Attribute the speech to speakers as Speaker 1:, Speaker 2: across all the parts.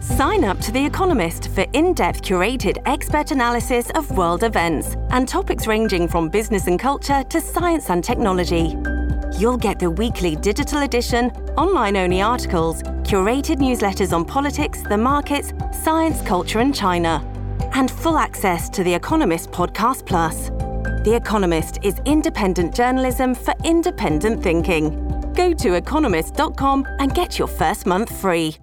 Speaker 1: Sign up to The Economist for in-depth curated expert analysis of world events and topics ranging from business and culture to science and technology. You'll get the weekly digital edition, online-only articles, curated newsletters on politics, the markets, science, culture and China, and full access to The Economist Podcast Plus. The Economist is independent journalism for independent thinking. Go to economist.com and get your first month free.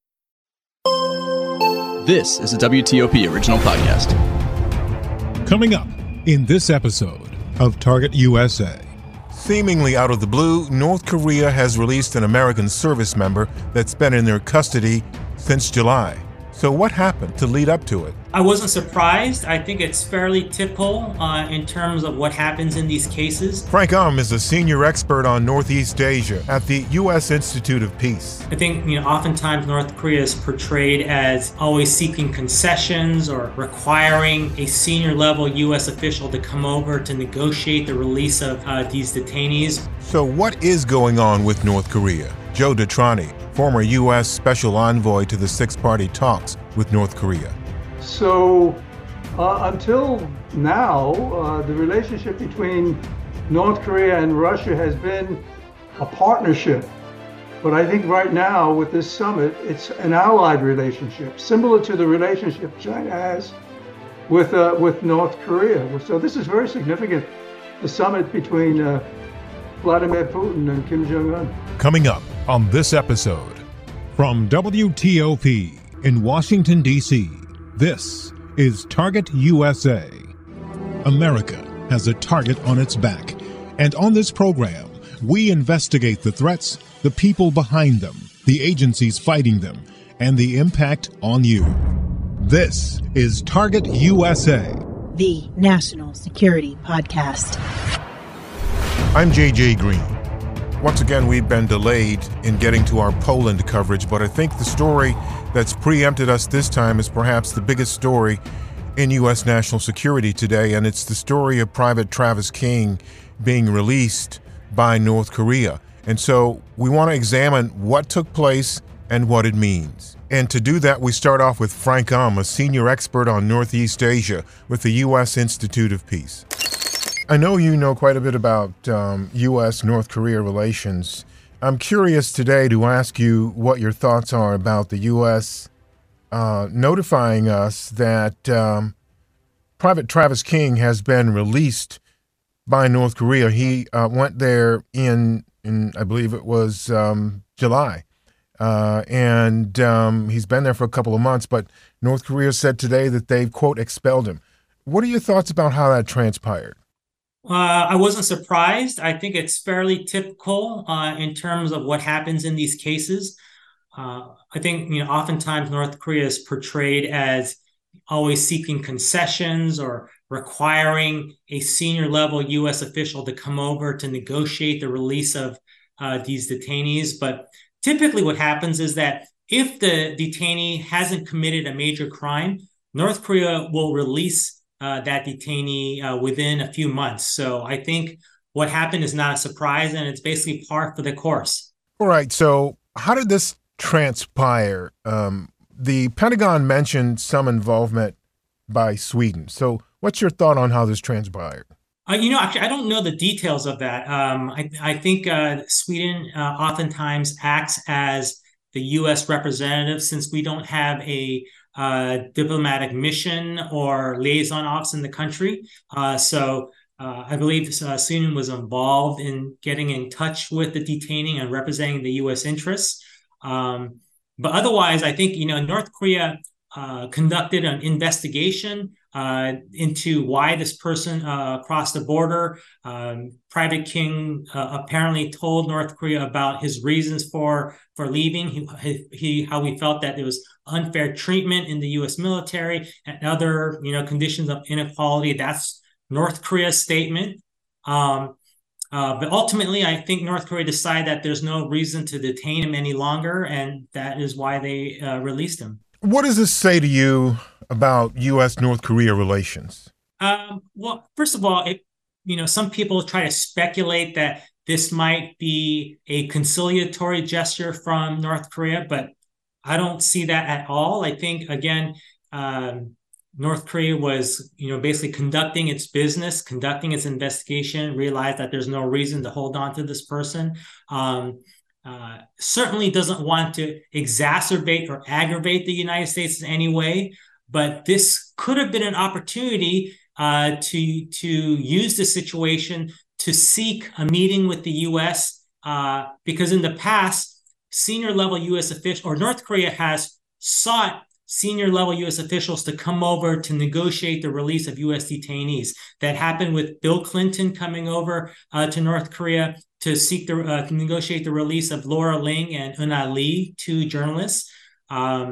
Speaker 2: This is a WTOP original podcast.
Speaker 3: Coming up in this episode of Target USA.
Speaker 4: Seemingly out of the blue, North Korea has released an American service member that's been in their custody since July. So what happened to lead up to it?
Speaker 5: I wasn't surprised. I think it's fairly typical in terms of what happens in these cases.
Speaker 4: Frank is a senior expert on Northeast Asia at the U.S. Institute of Peace.
Speaker 5: I think, oftentimes North Korea is portrayed as always seeking concessions or requiring a senior level U.S. official to come over to negotiate the release of these detainees.
Speaker 4: So what is going on with North Korea? Joe Detrani, former U.S. Special Envoy to the six-party talks with North Korea.
Speaker 6: So until now, the relationship between North Korea and Russia has been a partnership. But I think right now with this summit, it's an allied relationship, similar to the relationship China has with North Korea. So this is very significant, the summit between Vladimir Putin and Kim Jong-un.
Speaker 3: Coming up on this episode, from WTOP in Washington, D.C., this is Target USA. America has a target on its back, and on this program, we investigate the threats, the people behind them, the agencies fighting them, and the impact on you. This is Target USA,
Speaker 7: the National Security Podcast.
Speaker 4: I'm JJ Green. Once again, we've been delayed in getting to our Poland coverage, but I think the story that's preempted us this time is perhaps the biggest story in U.S. national security today, and it's the story of Private Travis King being released by North Korea. And so we want to examine what took place and what it means. And to do that, we start off with Frank a senior expert on Northeast Asia with the U.S. Institute of Peace. I know you know quite a bit about U.S.-North Korea relations. I'm curious today to ask you what your thoughts are about the U.S. Notifying us that Private Travis King has been released by North Korea. He went there in I believe it was July, and he's been there for a couple of months, but North Korea said today that they've, quote, expelled him. What are your thoughts about how that transpired?
Speaker 5: I wasn't surprised. I think it's fairly typical in terms of what happens in these cases. I think, oftentimes North Korea is portrayed as always seeking concessions or requiring a senior level U.S. official to come over to negotiate the release of these detainees. But typically what happens is that if the detainee hasn't committed a major crime, North Korea will release that detainee within a few months. So I think what happened is not a surprise, and it's basically par for the course.
Speaker 4: All right. So how did this transpire? The Pentagon mentioned some involvement by Sweden. So what's your thought on how this transpired?
Speaker 5: Actually, I don't know the details of that. I think Sweden oftentimes acts as the U.S. representative, since we don't have a diplomatic mission or liaison office in the country. So I believe Sweden was involved in getting in touch with the detainee and representing the U.S. interests. But otherwise, I think, North Korea conducted an investigation into why this person crossed the border. Private King apparently told North Korea about his reasons for leaving. How he felt that there was unfair treatment in the U.S. military and other conditions of inequality. That's North Korea's statement. But ultimately, I think North Korea decided that there's no reason to detain him any longer, and that is why they released him.
Speaker 4: What does this say to you about U.S.-North Korea relations?
Speaker 5: Well, first of all, some people try to speculate that this might be a conciliatory gesture from North Korea, but I don't see that at all. I think, again, North Korea was, basically conducting its business, conducting its investigation, realized that there's no reason to hold on to this person. Certainly doesn't want to exacerbate or aggravate the United States in any way, but this could have been an opportunity to use the situation to seek a meeting with the U.S. Because in the past, senior level U.S. officials, or North Korea has sought senior level U.S. officials to come over to negotiate the release of U.S. detainees. That happened with Bill Clinton coming over to North Korea to seek to negotiate the release of Laura Ling and Euna Lee, two journalists. A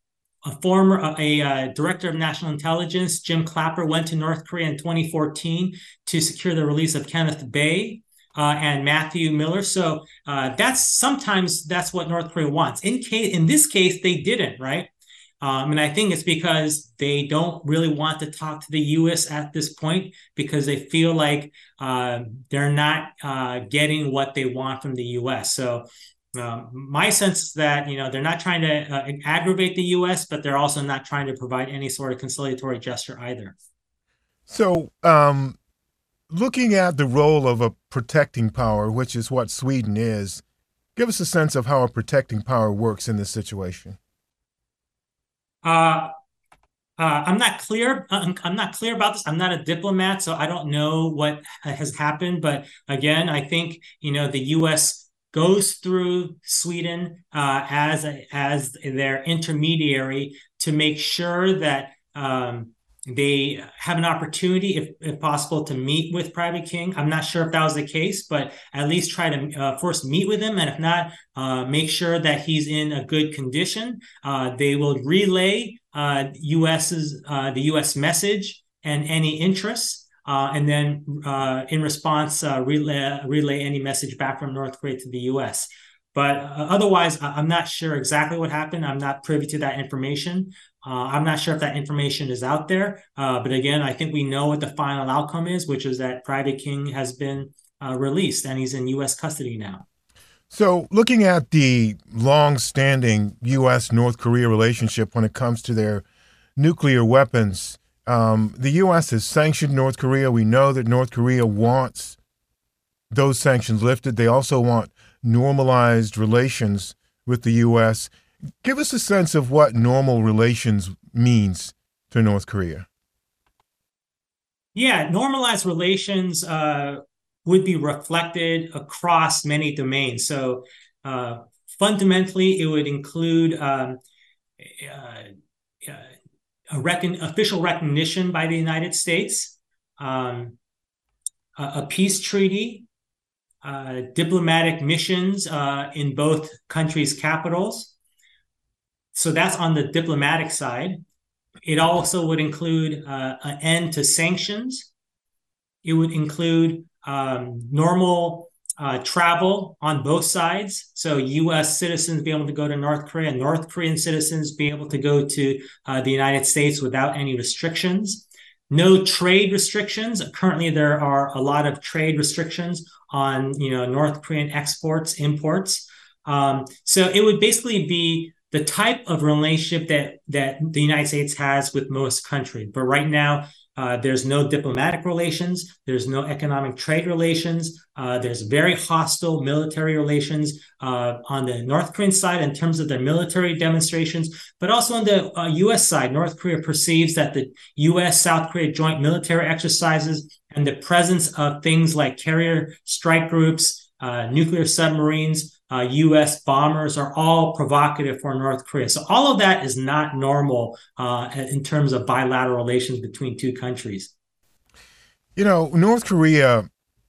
Speaker 5: director of national intelligence, Jim Clapper, went to North Korea in 2014 to secure the release of Kenneth Bae and Matthew Miller. So that's what North Korea wants. In this case, they didn't, right? And I think it's because they don't really want to talk to the U.S. at this point because they feel like they're not getting what they want from the U.S. So my sense is that, they're not trying to aggravate the U.S., but they're also not trying to provide any sort of conciliatory gesture either.
Speaker 4: So looking at the role of a protecting power, which is what Sweden is, give us a sense of how a protecting power works in this situation.
Speaker 5: I'm not clear. I'm not clear about this. I'm not a diplomat, so I don't know what has happened. But again, I think the U.S. goes through Sweden as their intermediary to make sure that they have an opportunity, if possible, to meet with Private King. I'm not sure if that was the case, but at least try to first meet with him, and if not, make sure that he's in a good condition. They will relay the U.S. message and any interests, and then in response, relay any message back from North Korea to the U.S. But otherwise, I'm not sure exactly what happened. I'm not privy to that information. I'm not sure if that information is out there. But again, I think we know what the final outcome is, which is that Private King has been released and he's in U.S. custody now.
Speaker 4: So looking at the long-standing U.S.-North Korea relationship when it comes to their nuclear weapons, the U.S. has sanctioned North Korea. We know that North Korea wants those sanctions lifted. They also want normalized relations with the U.S. Give us a sense of what normal relations means to North Korea.
Speaker 5: Yeah, normalized relations would be reflected across many domains. So fundamentally, it would include official recognition by the United States, a peace treaty, diplomatic missions in both countries' capitals. So that's on the diplomatic side. It also would include an end to sanctions. It would include normal travel on both sides. So U.S. citizens be able to go to North Korea, North Korean citizens be able to go to the United States without any restrictions. No trade restrictions. Currently, there are a lot of trade restrictions on North Korean exports, imports. So it would basically be the type of relationship that the United States has with most countries. But right now, there's no diplomatic relations. There's no economic trade relations. There's very hostile military relations on the North Korean side in terms of their military demonstrations, but also on the U.S. side. North Korea perceives that the U.S.-South Korea joint military exercises and the presence of things like carrier strike groups, nuclear submarines, U.S. bombers are all provocative for North Korea. So all of that is not normal in terms of bilateral relations between two countries.
Speaker 4: North Korea,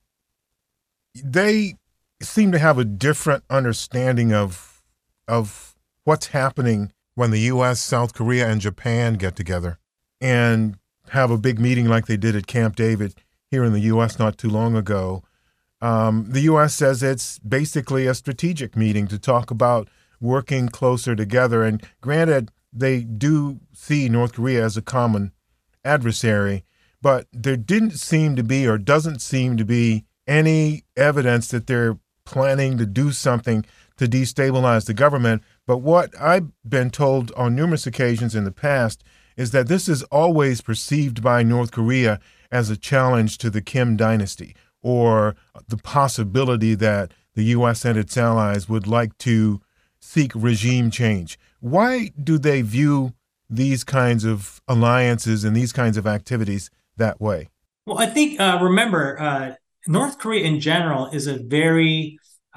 Speaker 4: they seem to have a different understanding of what's happening when the U.S., South Korea, and Japan get together and have a big meeting like they did at Camp David here in the U.S. not too long ago. The U.S. says it's basically a strategic meeting to talk about working closer together. And granted, they do see North Korea as a common adversary, but there doesn't seem to be any evidence that they're planning to do something to destabilize the government. But what I've been told on numerous occasions in the past is that this is always perceived by North Korea as a challenge to the Kim dynasty, or the possibility that the U.S. and its allies would like to seek regime change. Why do they view these kinds of alliances and these kinds of activities that way?
Speaker 5: Well, I think, remember, North Korea in general is a very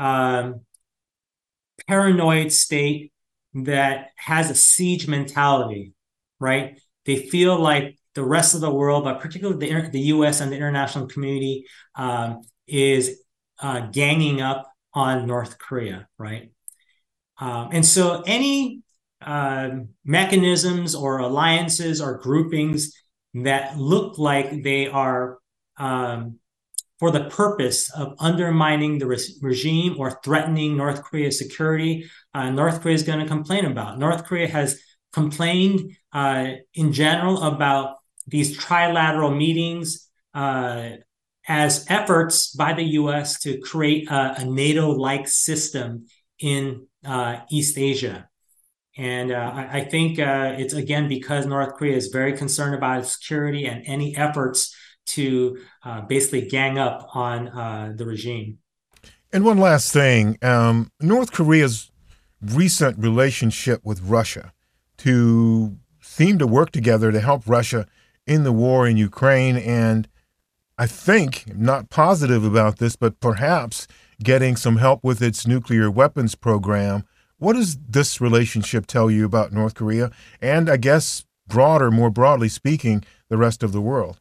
Speaker 5: paranoid state that has a siege mentality, right? They feel like the rest of the world, but particularly the U.S. and the international community, is ganging up on North Korea, right? And so any mechanisms or alliances or groupings that look like they are for the purpose of undermining the regime or threatening North Korea's security, North Korea is going to complain about. North Korea has complained in general about these trilateral meetings as efforts by the U.S. to create a NATO-like system in East Asia. And I think it's, again, because North Korea is very concerned about its security and any efforts to basically gang up on the regime.
Speaker 4: And one last thing, North Korea's recent relationship with Russia to seem to work together to help Russia in the war in Ukraine, and I think, not positive about this, but perhaps getting some help with its nuclear weapons program. What does this relationship tell you about North Korea and, I guess, more broadly speaking, the rest of the world?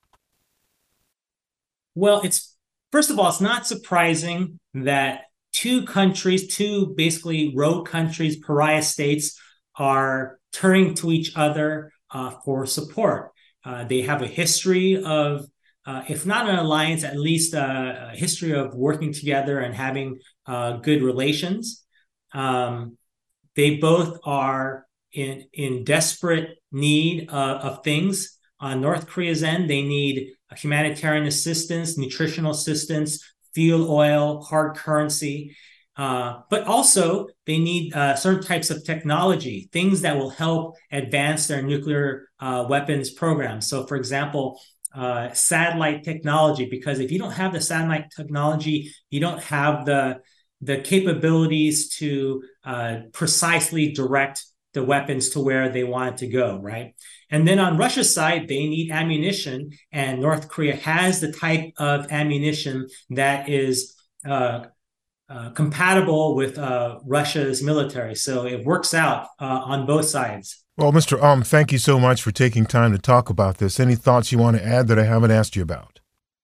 Speaker 5: Well, first of all, it's not surprising that two basically rogue countries, pariah states, are turning to each other for support. They have a history of, if not an alliance, at least a history of working together and having good relations. They both are in desperate need of things. On North Korea's end, they need humanitarian assistance, nutritional assistance, fuel oil, hard currency. But also they need certain types of technology, things that will help advance their nuclear weapons program. So, for example, satellite technology, because if you don't have the satellite technology, you don't have the capabilities to precisely direct the weapons to where they want it to go, right? And then on Russia's side, they need ammunition, and North Korea has the type of ammunition that is compatible with Russia's military. So it works out on both sides.
Speaker 4: Well, Mr. Thank you so much for taking time to talk about this. Any thoughts you want to add that I haven't asked you about?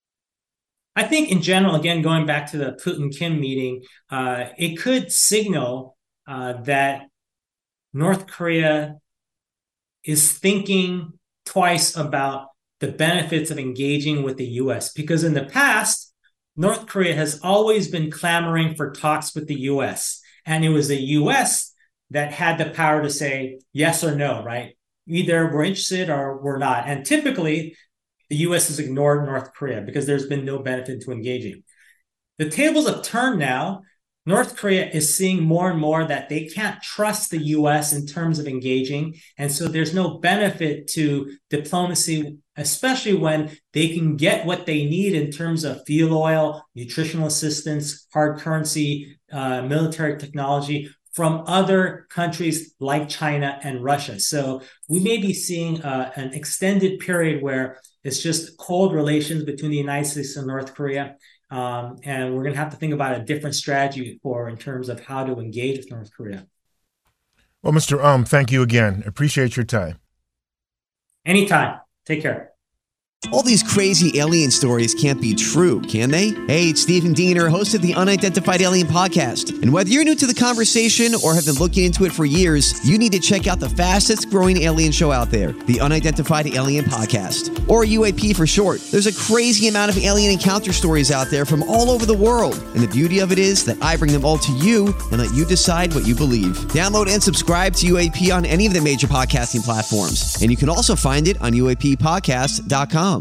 Speaker 5: I think in general, again, going back to the Putin-Kim meeting, it could signal that North Korea is thinking twice about the benefits of engaging with the U.S. Because in the past, North Korea has always been clamoring for talks with the U.S. And it was the U.S. that had the power to say yes or no, right? Either we're interested or we're not. And typically, the U.S. has ignored North Korea because there's been no benefit to engaging. The tables have turned now. North Korea is seeing more and more that they can't trust the U.S. in terms of engaging. And so there's no benefit to diplomacy, especially when they can get what they need in terms of fuel oil, nutritional assistance, hard currency, military technology from other countries like China and Russia. So we may be seeing an extended period where it's just cold relations between the United States and North Korea. And we're going to have to think about a different strategy in terms of how to engage with North Korea.
Speaker 4: Well, Mr. Thank you again. Appreciate your time.
Speaker 5: Anytime. Take care.
Speaker 8: All these crazy alien stories can't be true, can they? Hey, it's Stephen Diener, host of the Unidentified Alien Podcast. And whether you're new to the conversation or have been looking into it for years, you need to check out the fastest growing alien show out there, the Unidentified Alien Podcast, or UAP for short. There's a crazy amount of alien encounter stories out there from all over the world. And the beauty of it is that I bring them all to you and let you decide what you believe. Download and subscribe to UAP on any of the major podcasting platforms. And you can also find it on UAPpodcast.com.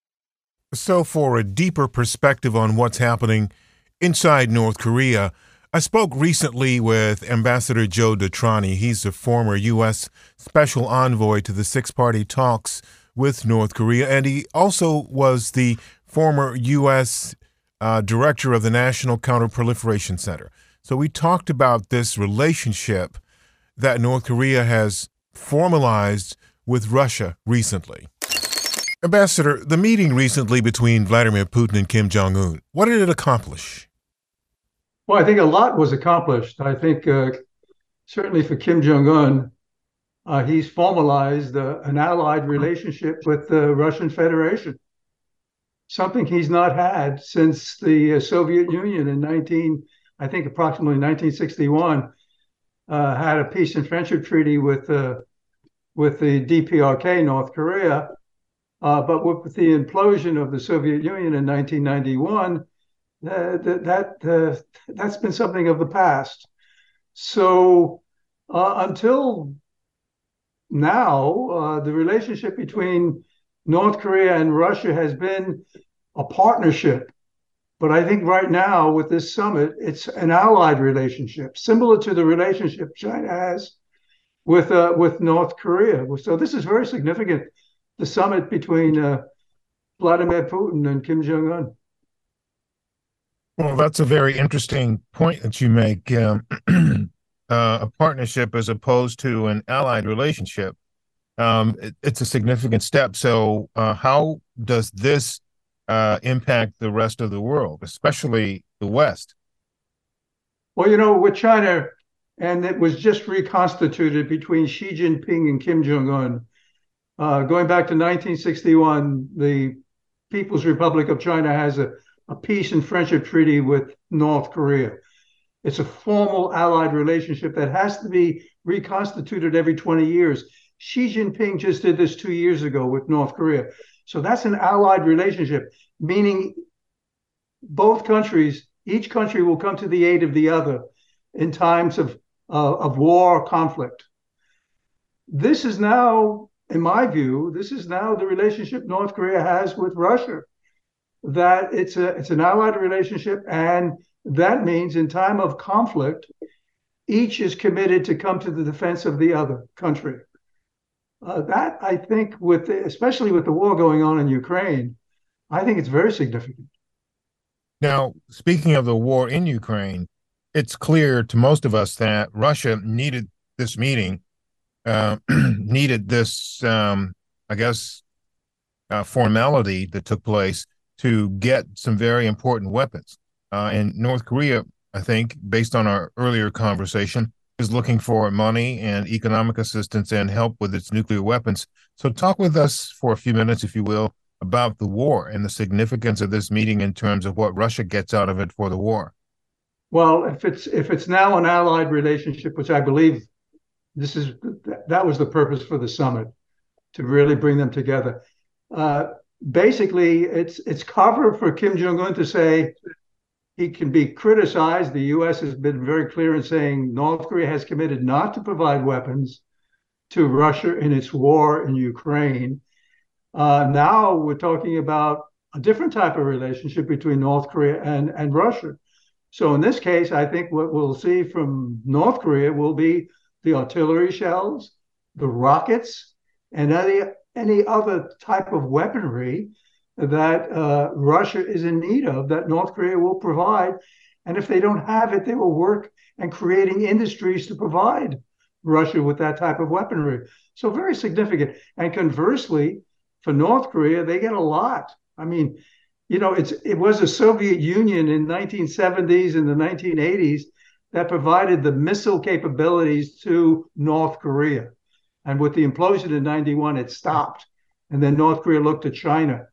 Speaker 8: So
Speaker 4: for a deeper perspective on what's happening inside North Korea, I spoke recently with Ambassador Joe Detrani. He's the former U.S. Special Envoy to the six-party talks with North Korea, and he also was the former U.S. Director of the National Counterproliferation Center. So we talked about this relationship that North Korea has formalized with Russia recently. Ambassador, the meeting recently between Vladimir Putin and Kim Jong-un, what did it accomplish?
Speaker 6: Well, I think a lot was accomplished. I think certainly for Kim Jong-un, he's formalized an allied relationship with the Russian Federation, something he's not had since the Soviet Union in approximately 1961, had a peace and friendship treaty with the DPRK, North Korea. But with the implosion of the Soviet Union in 1991, that's been something of the past. So until now, the relationship between North Korea and Russia has been a partnership. But I think right now with this summit, it's an allied relationship, similar to the relationship China has with North Korea. So this is very significant, the summit between Vladimir Putin and Kim Jong-un.
Speaker 4: Well, that's a very interesting point that you make. A partnership as opposed to an allied relationship. It's a significant step. So how does this impact the rest of the world, especially the West?
Speaker 6: Well, with China, and it was just reconstituted between Xi Jinping and Kim Jong-un. Going back to 1961, the People's Republic of China has a peace and friendship treaty with North Korea. It's a formal allied relationship that has to be reconstituted every 20 years. Xi Jinping just did this 2 years ago with North Korea. So that's an allied relationship, meaning both countries, each country will come to the aid of the other in times of war or conflict. This is now, in my view, the relationship North Korea has with Russia. That it's an allied relationship, and that means in time of conflict, each is committed to come to the defense of the other country. That, I think, especially with the war going on in Ukraine, I think it's very significant.
Speaker 4: Now, speaking of the war in Ukraine, it's clear to most of us that Russia needed this meeting, needed this, formality that took place to get some very important weapons. And North Korea, I think, based on our earlier conversation, is looking for money and economic assistance and help with its nuclear weapons. So talk with us for a few minutes, if you will, about the war and the significance of this meeting in terms of what Russia gets out of it for the war.
Speaker 6: Well, if it's now an allied relationship, which I believe that was the purpose for the summit, to really bring them together. Basically, it's cover for Kim Jong-un to say he can be criticized. The U.S. has been very clear in saying North Korea has committed not to provide weapons to Russia in its war in Ukraine. Now we're talking about a different type of relationship between North Korea and Russia. So in this case, I think what we'll see from North Korea will be the artillery shells, the rockets, and any other type of weaponry that Russia is in need of, that North Korea will provide. And if they don't have it, they will work and creating industries to provide Russia with that type of weaponry. So very significant. And conversely, for North Korea, they get a lot. I mean, it was the Soviet Union in 1970s and the 1980s that provided the missile capabilities to North Korea. And with the implosion in 91, it stopped. And then North Korea looked to China.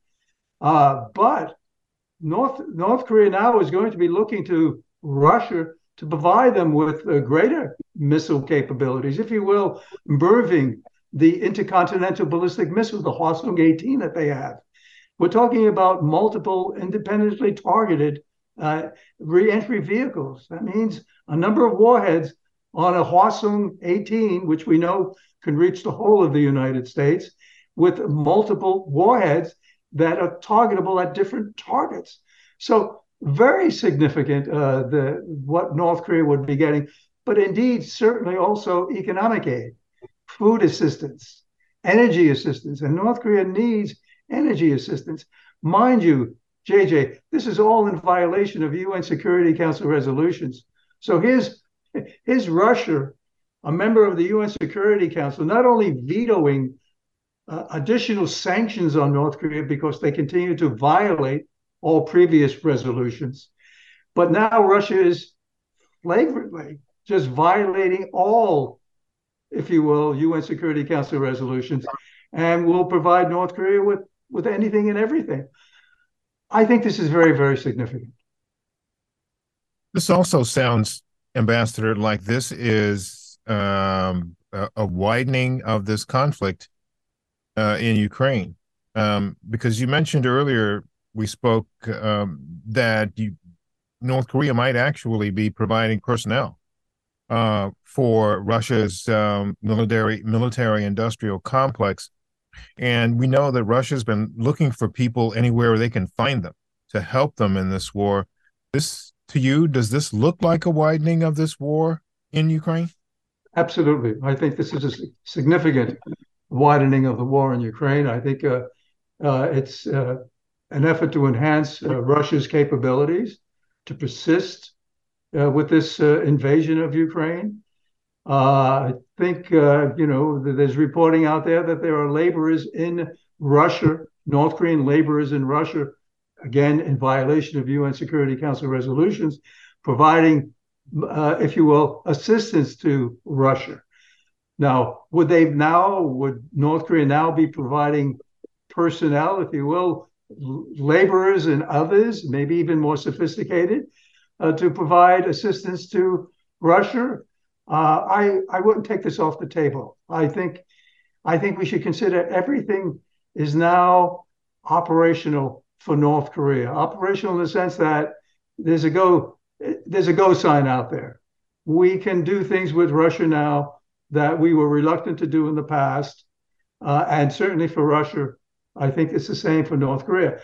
Speaker 6: But North Korea now is going to be looking to Russia to provide them with greater missile capabilities, if you will, improving the intercontinental ballistic missile, the Hwasong-18 that they have. We're talking about multiple independently targeted re-entry vehicles. That means a number of warheads on a Hwasong-18, which we know can reach the whole of the United States, with multiple warheads that are targetable at different targets. So very significant, what North Korea would be getting, but indeed, certainly also economic aid, food assistance, energy assistance. And North Korea needs energy assistance. Mind you, JJ, this is all in violation of UN Security Council resolutions. So here's Russia, a member of the UN Security Council, not only vetoing additional sanctions on North Korea because they continue to violate all previous resolutions, but now Russia is flagrantly just violating all, if you will, UN Security Council resolutions, and will provide North Korea with anything and everything. I think this is very, very significant.
Speaker 4: This also sounds, Ambassador, like this is a widening of this conflict in Ukraine. Because you mentioned earlier, we spoke that North Korea might actually be providing personnel for Russia's military-industrial complex. And we know that Russia's been looking for people anywhere they can find them to help them in this war. To you, does this look like a widening of this war in Ukraine?
Speaker 6: Absolutely. I think this is a significant widening of the war in Ukraine. I think it's an effort to enhance Russia's capabilities to persist with this invasion of Ukraine. I think, there's reporting out there that there are laborers in Russia, North Korean laborers in Russia, again, in violation of UN Security Council resolutions, providing, if you will, assistance to Russia. Now, would North Korea now be providing personnel, if you will, laborers and others, maybe even more sophisticated, to provide assistance to Russia? I wouldn't take this off the table. I think we should consider everything is now operational for North Korea. Operational in the sense that there's a go sign out there. We can do things with Russia now that we were reluctant to do in the past, and certainly for Russia, I think it's the same for North Korea.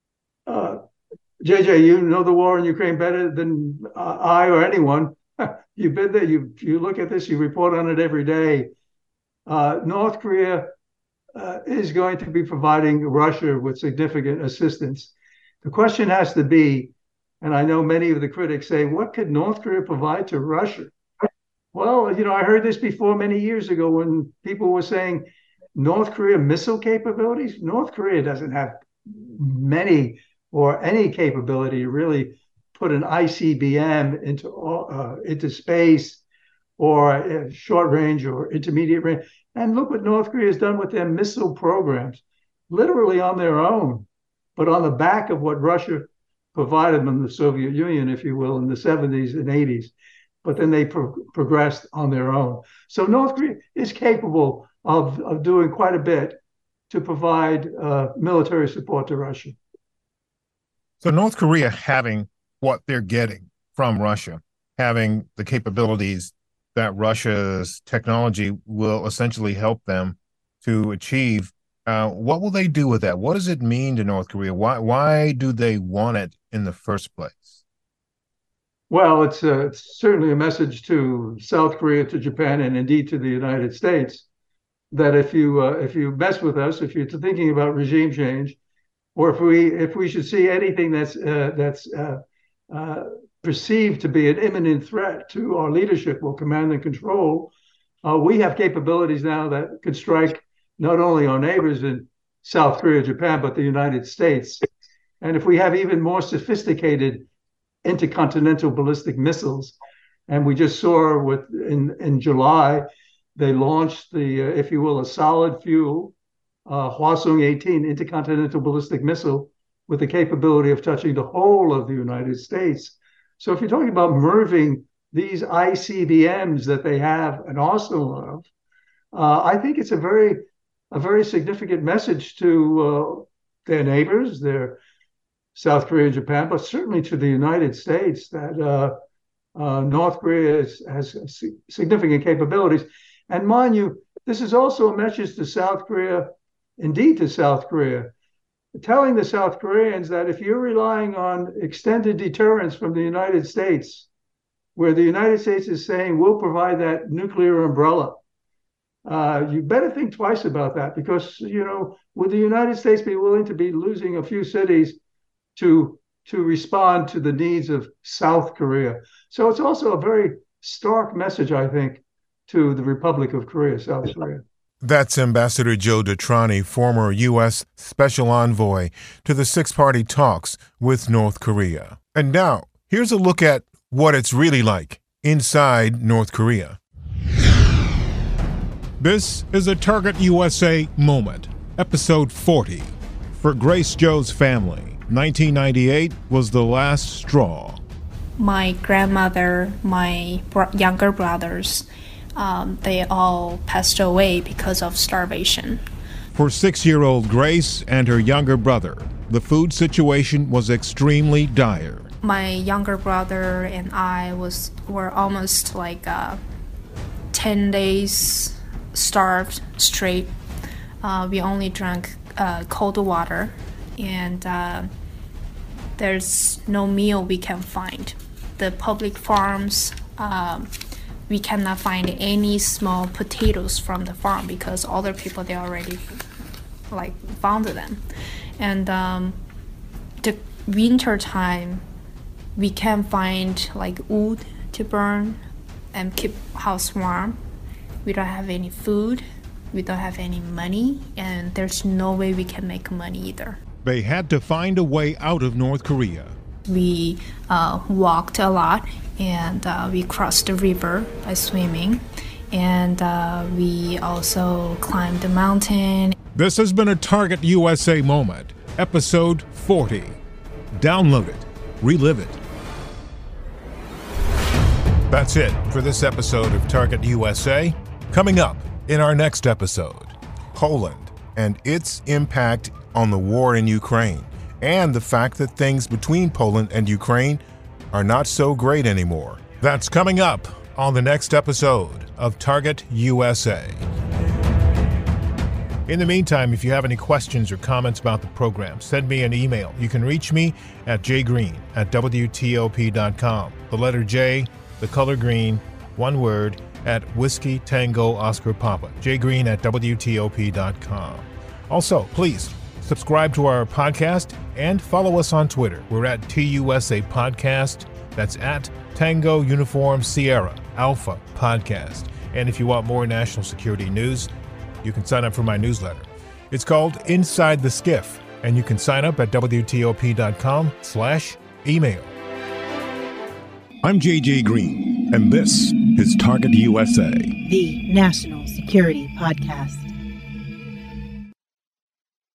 Speaker 6: JJ, you know the war in Ukraine better than I or anyone. You've been there. You look at this. You report on it every day. North Korea is going to be providing Russia with significant assistance. The question has to be, and I know many of the critics say, what could North Korea provide to Russia? Well, I heard this before many years ago when people were saying North Korea missile capabilities. North Korea doesn't have many or any capability to really put an ICBM into space or short range or intermediate range. And look what North Korea has done with their missile programs, literally on their own, but on the back of what Russia provided them, the Soviet Union, if you will, in the 70s and 80s. But then they progressed on their own. So North Korea is capable of doing quite a bit to provide military support to Russia.
Speaker 4: So North Korea having what they're getting from Russia, having the capabilities that Russia's technology will essentially help them to achieve, what will they do with that? What does it mean to North Korea? Why do they want it in the first place?
Speaker 6: Well, it's certainly a message to South Korea, to Japan, and indeed to the United States, that if you mess with us, if you're thinking about regime change, or if we should see anything that's perceived to be an imminent threat to our leadership or command and control, we have capabilities now that could strike not only our neighbors in South Korea, Japan, but the United States. And if we have even more sophisticated intercontinental ballistic missiles, and we just saw in July, they launched if you will, a solid fuel Hwasong-18 intercontinental ballistic missile with the capability of touching the whole of the United States. So if you're talking about merging these ICBMs that they have an arsenal of, I think it's a very significant message to their neighbors, their South Korea and Japan, but certainly to the United States, that North Korea has significant capabilities. And mind you, this is also a message to South Korea, indeed to South Korea, telling the South Koreans that if you're relying on extended deterrence from the United States, where the United States is saying we'll provide that nuclear umbrella, you better think twice about that, because, would the United States be willing to be losing a few cities to respond to the needs of South Korea? So it's also a very stark message, I think, to the Republic of Korea, South Korea.
Speaker 4: That's Ambassador Joe DeTrani, former U.S. Special Envoy to the six-party talks with North Korea. And now, here's a look at what it's really like inside North Korea.
Speaker 3: This is a Target USA moment, episode 40. For Grace Jo's family, 1998 was the last straw.
Speaker 9: My grandmother, my younger brothers, they all passed away because of starvation.
Speaker 3: For 6-year-old Grace and her younger brother, the food situation was extremely dire.
Speaker 9: My younger brother and I were almost 10 days starved straight. We only drank cold water, and there's no meal we can find. The public farms, we cannot find any small potatoes from the farm because other people, they already found them. And the winter time, we can't find wood to burn and keep house warm. We don't have any food, we don't have any money, and there's no way we can make money either.
Speaker 3: They had to find a way out of North Korea.
Speaker 9: We walked a lot, and we crossed the river by swimming, and we also climbed the mountain.
Speaker 3: This has been a Target USA moment, episode 40. Download it, relive it.
Speaker 4: That's it for this episode of Target USA. Coming up in our next episode, Poland and its impact on the war in Ukraine, and the fact that things between Poland and Ukraine are not so great anymore. That's coming up on the next episode of Target USA.
Speaker 10: In the meantime, if you have any questions or comments about the program, send me an email. You can reach me at jgreen@wtop.com. The letter J, the color green, one word, at Whiskey Tango Oscar Papa. jgreen@wtop.com. Also, please subscribe to our podcast and follow us on Twitter. We're at TUSA Podcast. That's at Tango Uniform Sierra Alpha Podcast. And if you want more national security news, you can sign up for my newsletter. It's called Inside the Skiff, and you can sign up at WTOP.com/email.
Speaker 3: I'm JJ Green, and this is Target USA,
Speaker 7: the National Security Podcast.